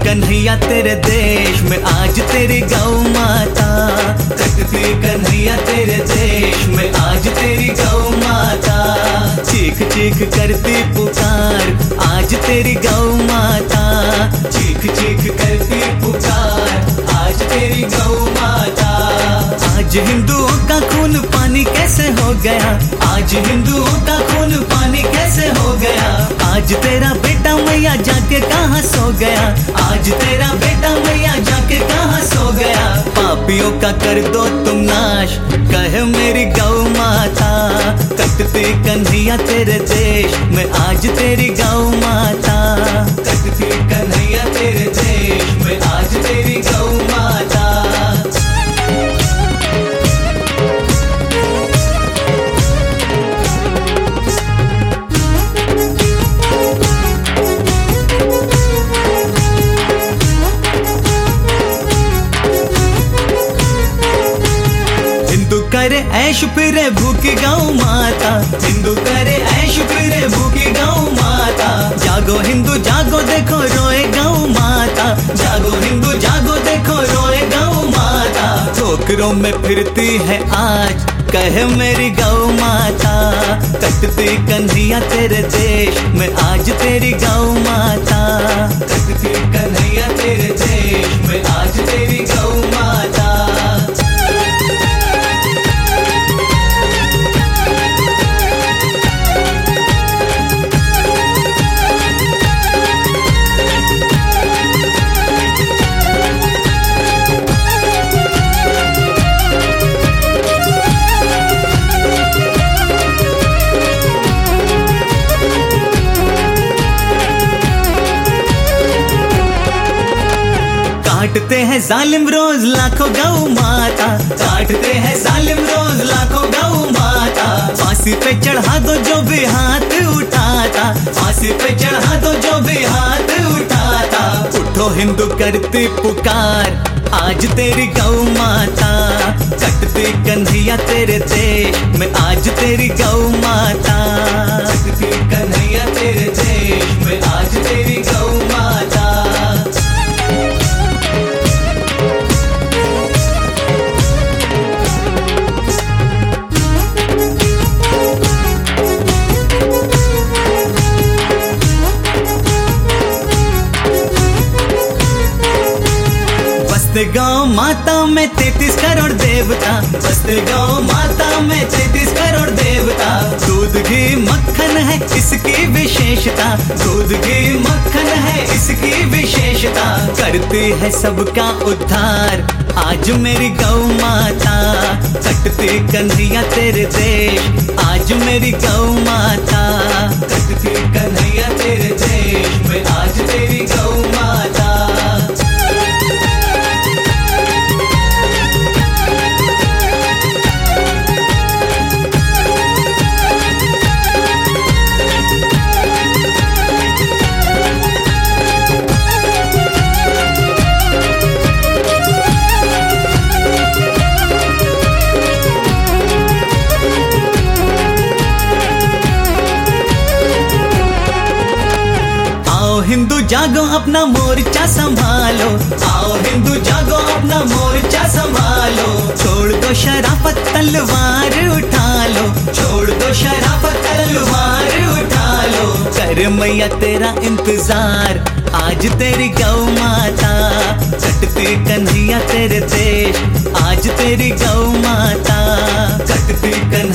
कन्हैया तेरे देश में आज तेरी गौ माता, कटती कन्हैया तेरे देश में आज तेरी गौ माता। चीख चीख करती पुकार आज तेरी गौ माता, चीख चीख करती पुकार आज तेरी गौ माता। आज हिंदुओं का खून पानी कैसे हो गया, आज हिंदुओं का खून पानी कैसे हो गया। आज तेरा बेटा मैया जाके कहाँ सो गया, आज तेरा बेटा मैया जाके कहाँ सो गया। पापियों का कर दो तुम नाश कहे मेरी गौ माता, कटती कन्हैया तेरे देश में आज तेरी गौ माता, कटती कन्हैया तेरे देश में आज तेरी गौ माता। करे ऐश फिरे भूखी गौ माता, हिंदू करे ऐश फिरे भूखी गौ माता। जागो हिंदू जागो देखो रोए गौ माता, जागो हिंदू जागो देखो रोए गौ माता। ठोकरों में फिरती है आज कहे मेरी गौ माता, कटती कन्हैया तेरे देश में आज तेरी गौ माता, कटती कन्हैया तेरे देश में आज तेरी गौ माता। काटते हैं जालिम रोज लाखों गौ माता, काटते हैं जालिम रोज लाखों गौ माता। फांसी पे चढ़ा दो जो भी हाथ उठाता, फांसी पे चढ़ा दो जो भी हाथ उठाता। उठो हिंदू करती पुकार आज तेरी गौ माता, कटती कन्हैया तेरे देश में आज तेरी गौ माता, कटती कन्हैया तेरे देश में आज तेरी गौ माता। बसते गौ माता में 33 करोड़ देवता, बसते गौ माता में 33 करोड़ देवता। दूध घी मक्खन है इसकी विशेषता, दूध घी मक्खन है इसकी विशेषता। करती है सबका उद्धार आज मेरी गौ माता, कटती कन्हैया तेरे देश आज मेरी गौ माता, कटती कन्हैया तेरे देश में आज तेरी गौ माता। हिंदू जागो अपना मोर्चा संभालो, आओ हिंदू जागो अपना मोर्चा संभालो। छोड़ दो शराफत तलवार उठा लो, छोड़ दो शराफत तलवार उठा लो। कर मैया तेरा इंतजार आज तेरी गौ माता, कटती कन्हैया तेरे देश आज तेरी गौ माता, कटती कन्हैया